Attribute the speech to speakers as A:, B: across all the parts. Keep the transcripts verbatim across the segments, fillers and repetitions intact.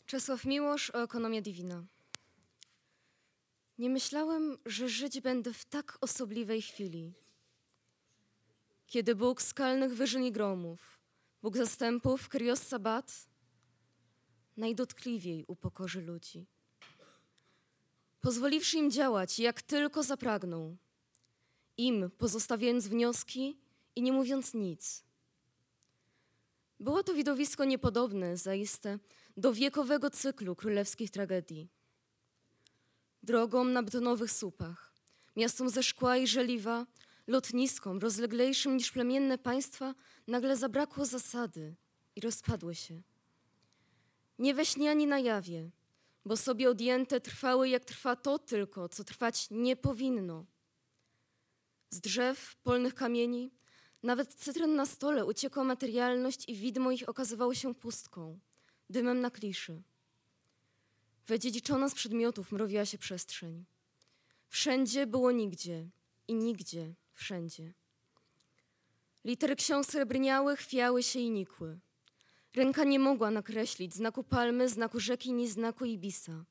A: Czesław Miłosz o Economia Divina. Nie myślałem, że żyć będę w tak osobliwej chwili. Kiedy Bóg skalnych wyżyn i gromów, Bóg zastępów, Kyrios Sabat, najdotkliwiej upokorzy ludzi. Pozwoliwszy im działać, jak tylko zapragną, im pozostawiając wnioski i nie mówiąc nic. Było to widowisko niepodobne, zaiste, do wiekowego cyklu królewskich tragedii. Drogom na betonowych słupach, miastom ze szkła i żeliwa, lotniskom rozleglejszym niż plemienne państwa nagle zabrakło zasady i rozpadły się. Nie we śnie ani na jawie, bo sobie odjęte trwały jak trwa to tylko, co trwać nie powinno. Z drzew, polnych kamieni, nawet cytryn na stole uciekła materialność i widmo ich okazywało się pustką, dymem na kliszy. Wydziedziczona z przedmiotów mrowiła się przestrzeń. Wszędzie było nigdzie i nigdzie wszędzie. Litery ksiąg srebrniały, chwiały się i nikły. Ręka nie mogła nakreślić znaku palmy, znaku rzeki, ni znaku ibisa.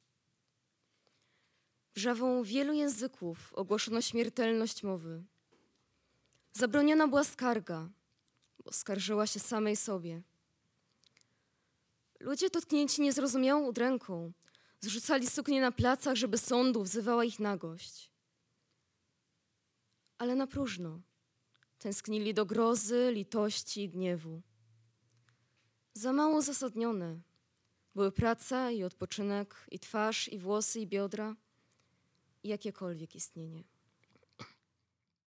A: Wrzawą wielu języków ogłoszono śmiertelność mowy. Zabroniona była skarga, bo skarżyła się samej sobie. Ludzie dotknięci niezrozumiałą udręką zrzucali suknie na placach, żeby sądu wzywała ich nagość. Ale na próżno tęsknili do grozy, litości i gniewu. Za mało uzasadnione były praca i odpoczynek, i twarz, i włosy, i biodra, i jakiekolwiek istnienie.